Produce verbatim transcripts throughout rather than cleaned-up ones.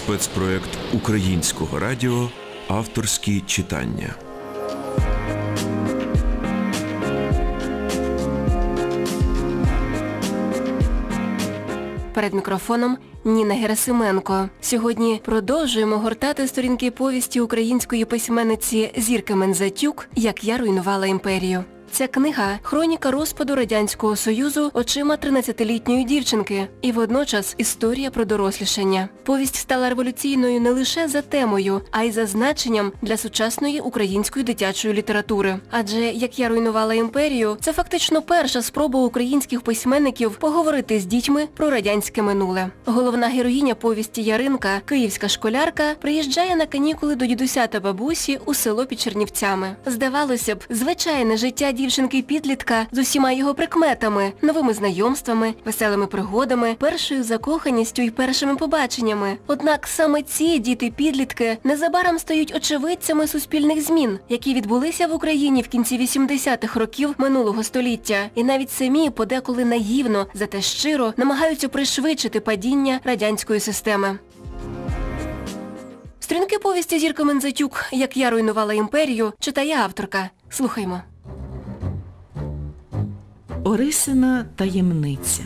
спецпроект Українського радіо «Авторські читання». Перед мікрофоном Ніна Герасименко. Сьогодні продовжуємо гортати сторінки повісті української письменниці Зірки Мендзатюк «Як я руйнувала імперію». Ця книга – хроніка розпаду Радянського Союзу очима тринадцятилітньої дівчинки і водночас історія про дорослішання. Повість стала революційною не лише за темою, а й за значенням для сучасної української дитячої літератури. Адже «Як я руйнувала імперію» – це фактично перша спроба українських письменників поговорити з дітьми про радянське минуле. Головна героїня повісті Яринка, київська школярка, приїжджає на канікули до дідуся та бабусі у село під Чернівцями. Здавалося б, звичайне життя дівчинки-підлітка з усіма його прикметами, новими знайомствами, веселими пригодами, першою закоханістю і першими побаченнями. Однак саме ці діти-підлітки незабаром стають очевидцями суспільних змін, які відбулися в Україні в кінці вісімдесятих років минулого століття. І навіть самі подеколи наївно, зате щиро, намагаються пришвидшити падіння радянської системи. Сторінки повісті Зірки Мендзатюк «Як я руйнувала імперію» читає авторка. Слухаймо. Орисина таємниця.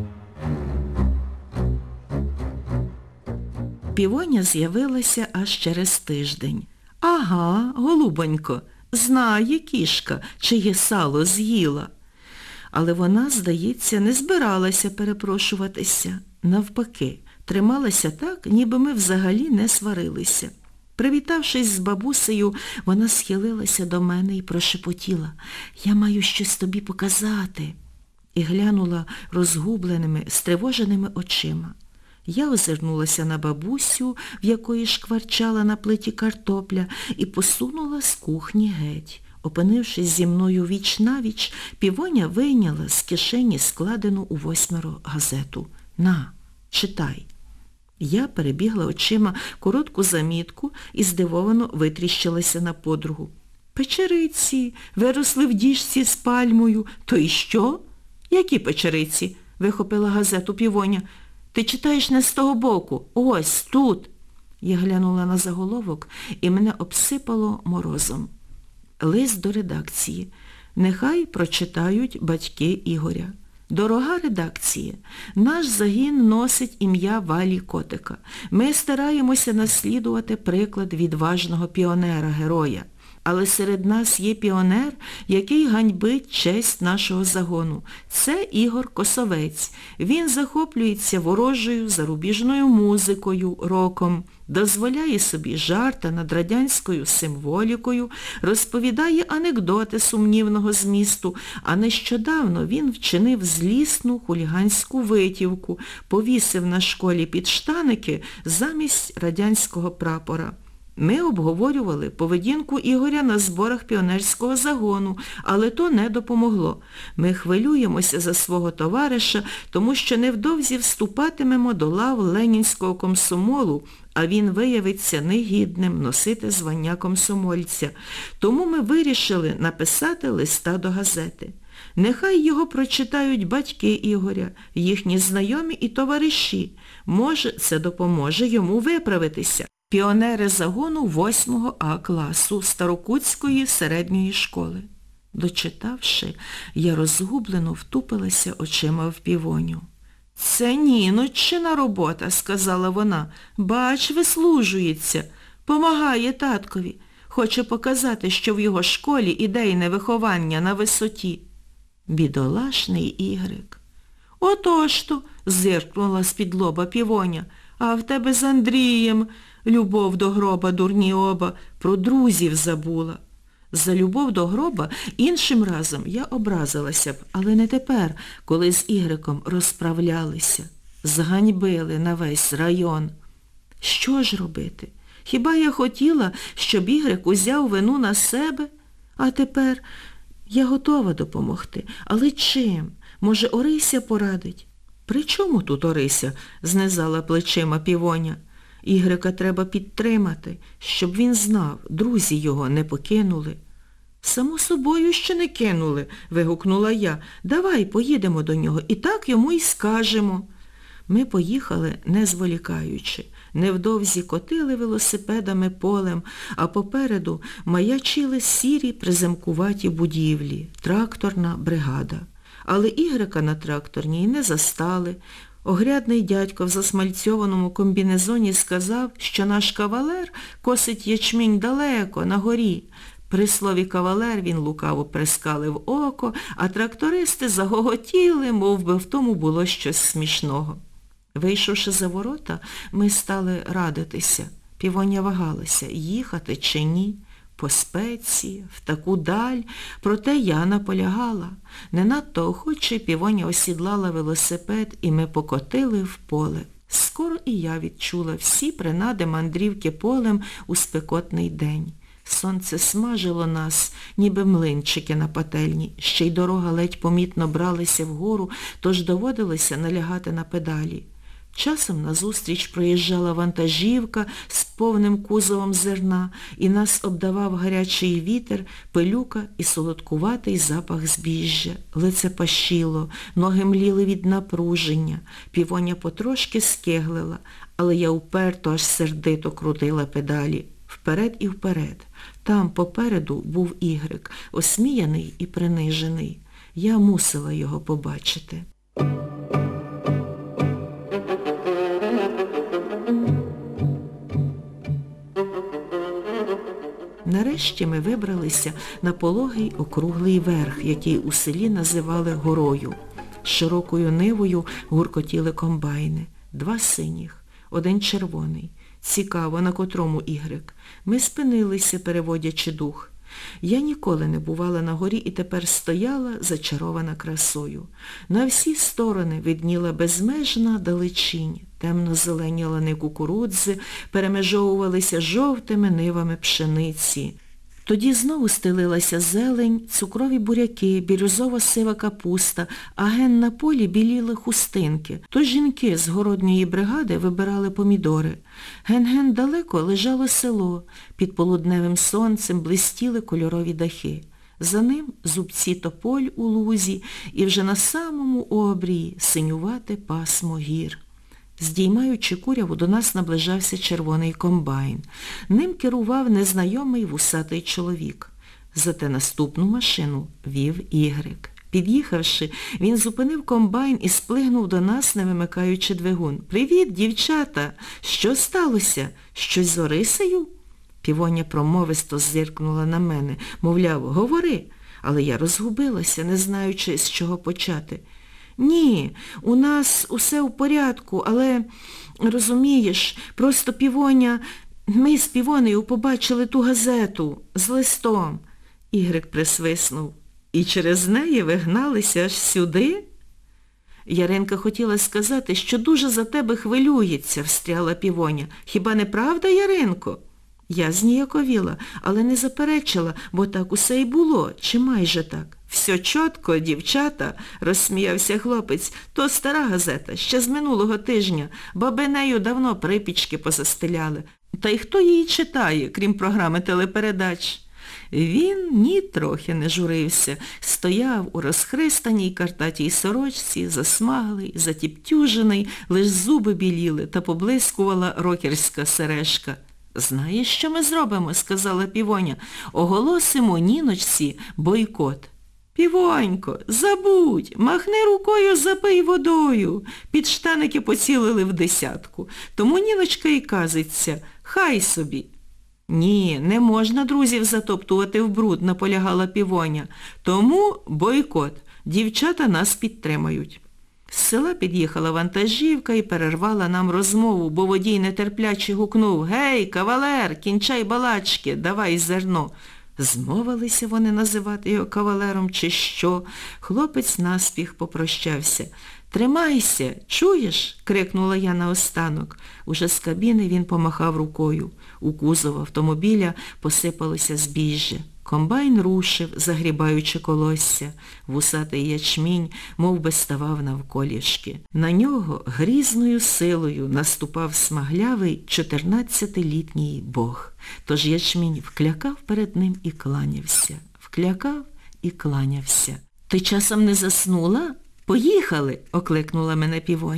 Півоня з'явилася аж через тиждень. Ага, голубонько, знає кішка, чиє сало з'їла. Але вона, здається, не збиралася перепрошуватися. Навпаки, трималася так, ніби ми взагалі не сварилися. Привітавшись з бабусею, вона схилилася до мене і прошепотіла: «Я маю щось тобі показати», і глянула розгубленими, стривоженими очима. Я озирнулася на бабусю, в якої шкварчала на плиті картопля, і посунула з кухні геть. Опинившись зі мною віч-навіч, Півоня вийняла з кишені складену у восьмеро газету. «На, читай». Я перебігла очима коротку замітку і здивовано витріщилася на подругу. «Печериці виросли в діжці з пальмою. То й що?» «Які печериці?» – вихопила газету Півоня. «Ти читаєш не з того боку. Ось, тут». Я глянула на заголовок, і мене обсипало морозом. Лист до редакції. Нехай прочитають батьки Ігоря. Дорога редакція, наш загін носить ім'я Валі Котика. Ми стараємося наслідувати приклад відважного піонера-героя. Але серед нас є піонер, який ганьбить честь нашого загону. Це Ігор Косовець. Він захоплюється ворожою зарубіжною музикою, роком, дозволяє собі жарти над радянською символікою, розповідає анекдоти сумнівного змісту, а нещодавно він вчинив злісну хуліганську витівку, повісив на школі підштаники замість радянського прапора. Ми обговорювали поведінку Ігоря на зборах піонерського загону, але то не допомогло. Ми хвилюємося за свого товариша, тому що невдовзі вступатимемо до лав ленінського комсомолу, а він виявиться негідним носити звання комсомольця. Тому ми вирішили написати листа до газети. Нехай його прочитають батьки Ігоря, їхні знайомі і товариші. Може, це допоможе йому виправитися. Піонери загону восьмого А класу Старокутської середньої школи. Дочитавши, я розгублено втупилася очима в Півоню. «Це Ніноччина робота», – сказала вона. «Бач, вислужується, помагає таткові. Хоче показати, що в його школі ідейне виховання на висоті». Бідолашний Ігрик. «Отож-то», – зиркнула з-під лоба Півоня, «а в тебе з Андрієм любов до гроба, дурні оба, про друзів забула». За любов до гроба іншим разом я образилася б, але не тепер, коли з Ігриком розправлялися. Зганьбили на весь район. Що ж робити? Хіба я хотіла, щоб Ігрик узяв вину на себе? А тепер я готова допомогти. Але чим? Може, Орися порадить? «При чому тут Орися?» – знизала плечима Півоня. «Ігрика треба підтримати, щоб він знав, друзі його не покинули». «Само собою, що не кинули», – вигукнула я. «Давай поїдемо до нього і так йому й скажемо». Ми поїхали, не зволікаючи. Невдовзі котили велосипедами полем, а попереду маячили сірі приземкуваті будівлі, тракторна бригада. Але Ігрика на тракторній не застали. Огрядний дядько в засмальцьованому комбінезоні сказав, що наш кавалер косить ячмінь далеко, на горі. При слові «кавалер» він лукаво прискалив око, а трактористи загоготіли, мов би в тому було щось смішного. Вийшовши за ворота, ми стали радитися. Півоня вагалася, їхати чи ні. По спеці, в таку даль, проте я наполягала. Не надто охоче Півоня осідлала велосипед, і ми покотили в поле. Скоро і я відчула всі принади мандрівки полем у спекотний день. Сонце смажило нас, ніби млинчики на пательні, ще й дорога ледь помітно бралася вгору, тож доводилося налягати на педалі. Часом назустріч проїжджала вантажівка з повним кузовом зерна, і нас обдавав гарячий вітер, пилюка і солодкуватий запах збіжжя. Лице пащило, ноги мліли від напруження. Півоня потрошки скиглила, але я уперто аж сердито крутила педалі. Вперед і вперед. Там попереду був Ігрик, осміяний і принижений. Я мусила його побачити. Нарешті ми вибралися на пологий округлий верх, який у селі називали горою. З широкою нивою гуркотіли комбайни. Два синіх, один червоний. Цікаво, на котрому Ігрик. Ми спинилися, переводячи дух. Я ніколи не бувала на горі і тепер стояла, зачарована красою. На всі сторони видніла безмежна далечінь. Темно-зелені лани кукурудзи перемежовувалися жовтими нивами пшениці. Тоді знову стелилася зелень, цукрові буряки, бірюзово-сива капуста, а ген на полі біліли хустинки. То жінки з городньої бригади вибирали помідори. Ген-ген далеко лежало село, під полудневим сонцем блистіли кольорові дахи. За ним зубці тополь у лузі і вже на самому обрії синювате пасмо гір. Здіймаючи куряву, до нас наближався червоний комбайн. Ним керував незнайомий вусатий чоловік. Зате наступну машину вів Ігрик. Під'їхавши, він зупинив комбайн і сплигнув до нас, не вимикаючи двигун. «Привіт, дівчата! Що сталося? Щось з Орисею?» Півоня промовисто зиркнула на мене. Мовляв, говори. Але я розгубилася, не знаючи, з чого почати. «Ні, у нас усе в порядку, але, розумієш, просто Півоня, ми з Півонею побачили ту газету з листом». Ігрик присвиснув. «І через неї ви гналися аж сюди?» Яринка хотіла сказати, що дуже за тебе хвилюється, встряла Півоня. «Хіба не правда, Яринко?» Я зніяковіла, але не заперечила, бо так усе й було, чи майже так. «Все чітко, дівчата», – розсміявся хлопець, – «то стара газета, ще з минулого тижня, баби нею давно припічки позастеляли. Та й хто її читає, крім програми телепередач?» Він нітрохи не журився, стояв у розхристаній картатій сорочці, засмаглий, затіптюжений, лиш зуби біліли та поблискувала рокерська сережка. «Знаєш, що ми зробимо?» – сказала Півоня. «Оголосимо Ніночці бойкот». «Півонько, забудь, махни рукою, запий водою». Підштаники поцілили в десятку. Тому Ніночка і казиться, хай собі. «Ні, не можна друзів затоптувати в бруд», – наполягала Півоня. «Тому бойкот. Дівчата нас підтримають». З села під'їхала вантажівка і перервала нам розмову, бо водій нетерпляче гукнув: «Гей, кавалер, кінчай балачки, давай зерно». Змовилися вони називати його кавалером чи що. Хлопець наспіх попрощався. «Тримайся, чуєш?» – крикнула я наостанок. Уже з кабіни він помахав рукою. У кузов автомобіля посипалося збіжжя. Комбайн рушив, загрібаючи колосся. Вусатий ячмінь мов би ставав навколішки. На нього грізною силою наступав смаглявий чотирнадцятилітній бог. Тож ячмінь вклякав перед ним і кланявся. Вклякав і кланявся. «Ти часом не заснула? Поїхали!» – окликнула мене Півоня.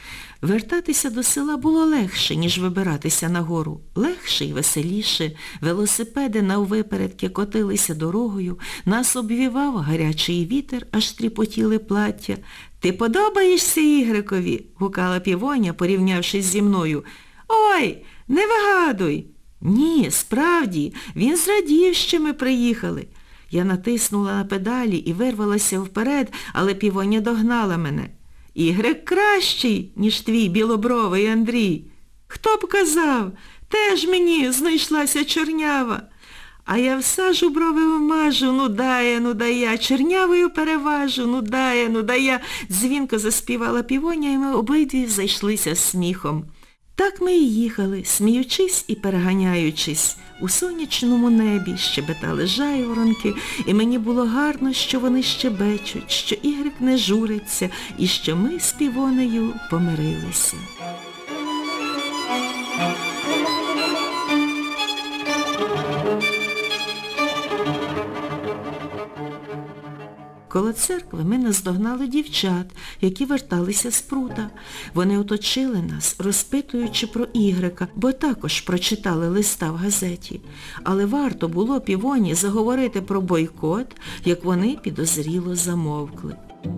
Вертатися до села було легше, ніж вибиратися на гору. Легше й веселіше. Велосипеди наввипередки котилися дорогою, нас обвівав гарячий вітер, аж тріпотіли плаття. «Ти подобаєшся Ігрикові?» – гукала Півоня, порівнявшись зі мною. «Ой, не вигадуй!» «Ні, справді, він зрадів, що ми приїхали». Я натиснула на педалі і вирвалася вперед, але Півоня догнала мене. «Ігрик кращий, ніж твій білобровий Андрій». «Хто б казав? Теж мені знайшлася чорнява». «А я всажу брови вмажу, ну дає, ну дая, чорнявою переважу, ну дає, ну дая». Дзвінко заспівала Півоня, і ми обидві зайшлися сміхом. Так ми і їхали, сміючись і переганяючись. У сонячному небі щебетали жайворонки, і мені було гарно, що вони щебечуть, що Ігрик не журиться, і що ми з Півонею помирилися. Коло церкви ми наздогнали дівчат, які верталися з прута. Вони оточили нас, розпитуючи про Ігрика, бо також прочитали листа в газеті. Але варто було Півоні заговорити про бойкот, як вони підозріло замовкли.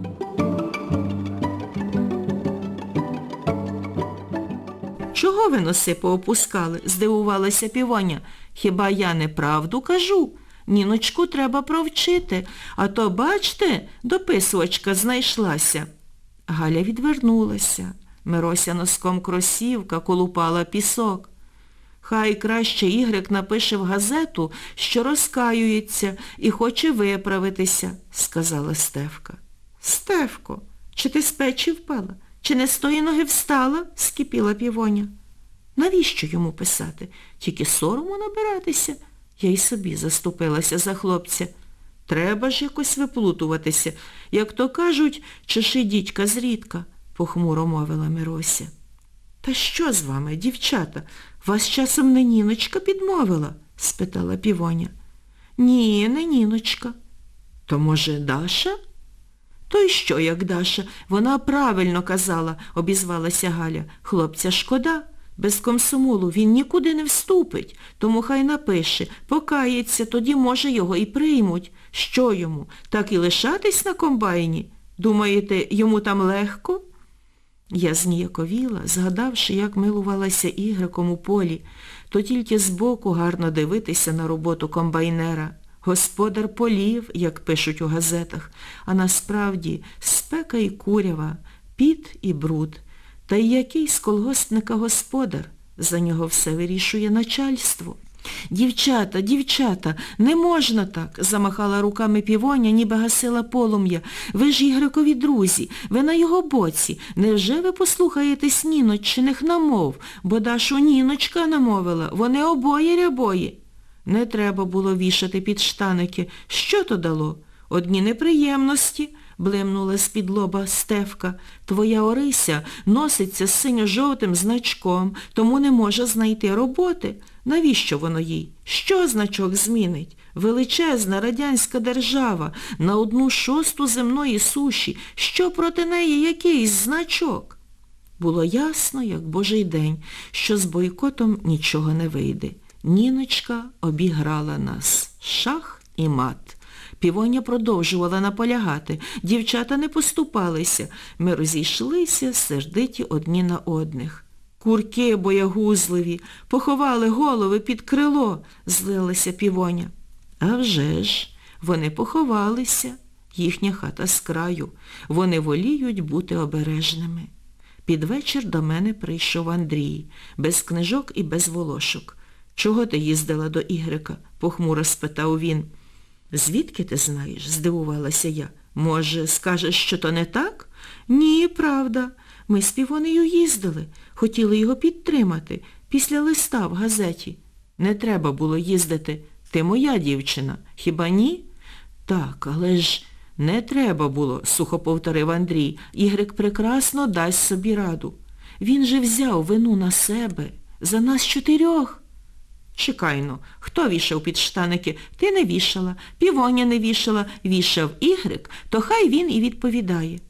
«Чого ви носи поопускали?» – здивувалася Півоня. «Хіба я неправду кажу? Ніночку треба провчити, а то, бачте, дописувачка знайшлася». Галя відвернулася. Мирося носком кросівка колупала пісок. «Хай краще Ігрик напише в газету, що розкаюється і хоче виправитися», – сказала Стефка. «Стефко, чи ти з печі впала? Чи не з тої ноги встала?» – скипіла Півоня. «Навіщо йому писати? Тільки сорому набиратися». Я й собі заступилася за хлопця. «Треба ж якось виплутуватися. Як то кажуть, чеши дідька зрідка», – похмуро мовила Мирося. «Та що з вами, дівчата? Вас часом не Ніночка підмовила?» – спитала Півоня. «Ні, не Ніночка». «То, може, Даша?» «То й що, як Даша? Вона правильно казала», – обізвалася Галя. «Хлопця шкода. Без комсомолу він нікуди не вступить, тому хай напише, покається, тоді, може, його і приймуть. Що йому, так і лишатись на комбайні? Думаєте, йому там легко?» Я зніяковіла, згадавши, як милувалася Ігриком у полі, то тільки збоку гарно дивитися на роботу комбайнера. Господар полів, як пишуть у газетах, а насправді спека і курява, піт і бруд. Та й який з колгоспника господар? За нього все вирішує начальство. «Дівчата, дівчата, не можна так!» – замахала руками Півоня, ніби гасила полум'я. «Ви ж Ігрикові друзі, ви на його боці. Невже ви послухаєтесь Ніноччиних намов? Бо Дашу Ніночка намовила, вони обоє рябої». Не треба було вішати під штаники. Що то дало? Одні неприємності, блимнула з-під лоба Стефка. Твоя Орися носиться з синьо-жовтим значком, тому не може знайти роботи. Навіщо воно їй? Що значок змінить? Величезна радянська держава на одну шосту земної суші. Що проти неї якийсь значок? Було ясно, як божий день, що з бойкотом нічого не вийде. Ніночка обіграла нас. Шах і мат. Півоня продовжувала наполягати. Дівчата не поступалися. Ми розійшлися, сердиті одні на одних. «Курки боягузливі, поховали голови під крило», – злилася Півоня. «А вже ж, вони поховалися. Їхня хата з краю. Вони воліють бути обережними». Під вечір до мене прийшов Андрій, без книжок і без волошок. «Чого ти їздила до Ігрика?» – похмуро спитав він. «Звідки ти знаєш?» – здивувалася я. «Може, скажеш, що то не так?» «Ні, правда. Ми з Півонею їздили. Хотіли його підтримати. Після листа в газеті». «Не треба було їздити. Ти моя дівчина. Хіба ні?» «Так, але ж не треба було», – сухо повторив Андрій. «Ігрик прекрасно дасть собі раду. Він же взяв вину на себе. За нас чотирьох». «Чекай-но, хто вішав під штаники? Ти не вішала, Півоня не вішала, вішав Ігрик, то хай він і відповідає».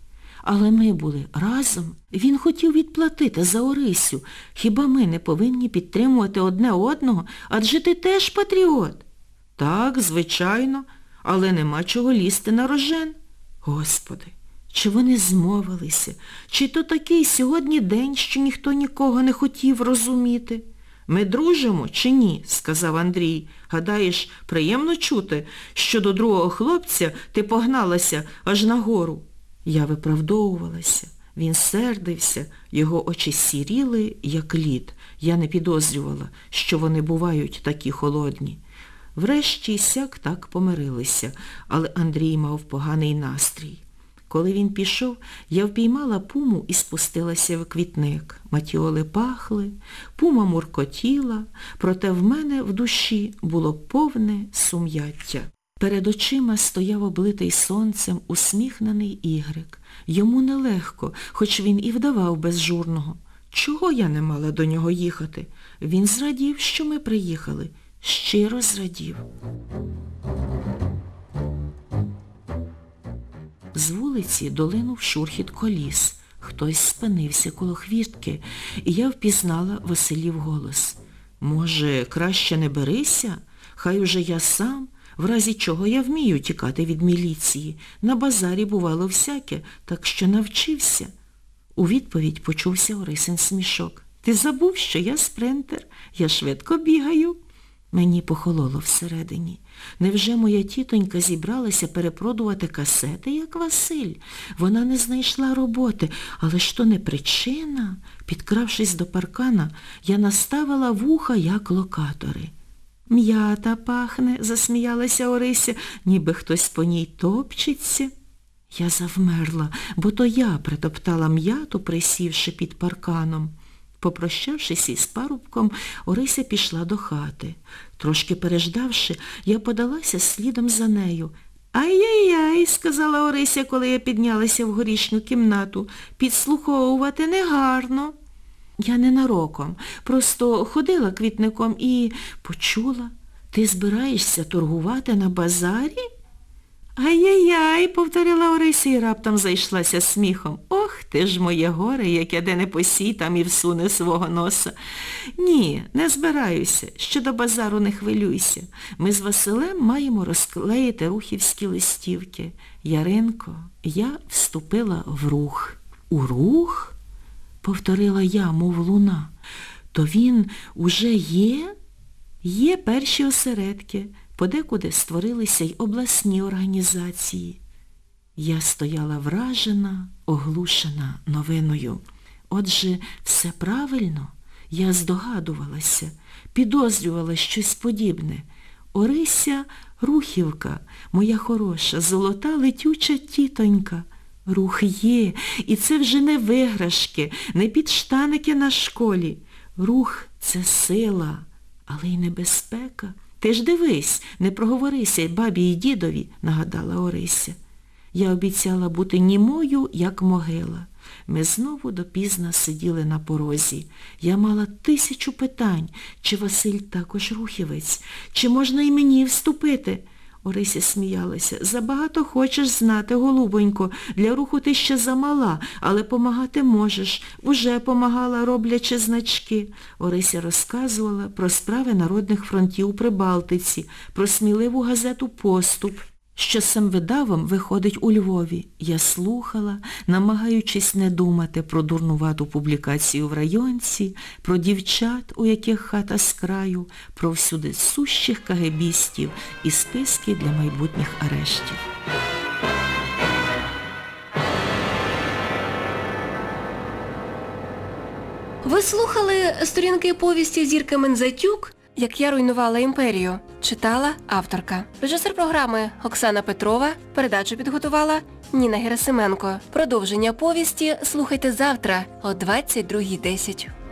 Але ми були разом. Він хотів відплатити за Орисю. Хіба ми не повинні підтримувати одне одного? Адже ти теж патріот. Так, звичайно, але нема чого лізти на рожен. Господи, чи вони змовилися? Чи то такий сьогодні день, що ніхто нікого не хотів розуміти? Ми дружимо чи ні? Сказав Андрій. Гадаєш, приємно чути, що до другого хлопця ти погналася аж нагору. Я виправдовувалася. Він сердився, його очі сіріли, як лід. Я не підозрювала, що вони бувають такі холодні. Врешті сяк так помирилися, але Андрій мав поганий настрій. Коли він пішов, я впіймала пуму і спустилася в квітник. Матіоли пахли, пума муркотіла, проте в мене в душі було повне сум'яття. Перед очима стояв облитий сонцем усміхнений Ігрик. Йому нелегко, хоч він і вдавав безжурного. Чого я не мала до нього їхати? Він зрадів, що ми приїхали. Щиро зрадів. З вулиці долинув шурхіт коліс. Хтось спинився коло хвіртки, і я впізнала Василів голос. Може, краще не берися? Хай уже я сам, в разі чого я вмію тікати від міліції. На базарі бувало всяке, так що навчився. У відповідь почувся Орисин смішок. Ти забув, що я спринтер? Я швидко бігаю. Мені похололо всередині. Невже моя тітонька зібралася перепродувати касети, як Василь? Вона не знайшла роботи, але ж то не причина. Підкравшись до паркана, я наставила вуха, як локатори. «М'ята пахне», – засміялася Орися, ніби хтось по ній топчеться. Я завмерла, бо то я притоптала м'яту, присівши під парканом. Попрощавшись із парубком, Орися пішла до хати. Трошки переждавши, я подалася слідом за нею. «Ай-яй-яй», – сказала Орися, коли я піднялася в горішню кімнату, – «підслуховувати негарно». Я ненароком, просто ходила квітником і почула. Ти збираєшся торгувати на базарі? «Ай-яй-яй», – повторила Орися і раптом зайшлася сміхом. «Ох, ти ж моє горе, яке де не посій, там і всуне свого носа». «Ні, не збираюся, щодо базару не хвилюйся. Ми з Василем маємо розклеїти рухівські листівки. Яринко, я вступила в рух». «У рух?» – повторила я, мов луна. «То він уже є?» «Є перші осередки». Подекуди створилися й обласні організації. Я стояла вражена, оглушена новиною. Отже, все правильно. Я здогадувалася, підозрювала щось подібне. Орися Рухівка, моя хороша, золота летюча тітонька. Рух є, і це вже не виграшки, не підштаники на школі. Рух – це сила, але й небезпека. Ти ж дивись, не проговорися бабі й дідові, нагадала Орися. Я обіцяла бути німою, як могила. Ми знову допізна сиділи на порозі. Я мала тисячу питань. Чи Василь також рухівець? Чи можна і мені вступити? Орися сміялася. Забагато хочеш знати, голубонько. Для руху ти ще замала, але помагати можеш. Уже помагала, роблячи значки. Орися розказувала про справи народних фронтів у Прибалтиці, про сміливу газету «Поступ», що самвидавом виходить у Львові. Я слухала, намагаючись не думати про дурнувату публікацію в районці, про дівчат, у яких хата з краю, про всюди сущих кагебістів і списки для майбутніх арештів. Ви слухали сторінки повісті Зірки Мензатюк «Як я руйнувала імперію». Читала авторка. Режисер програми Оксана Петрова. Передачу підготувала Ніна Герасименко. Продовження повісті слухайте завтра о двадцять другій десять.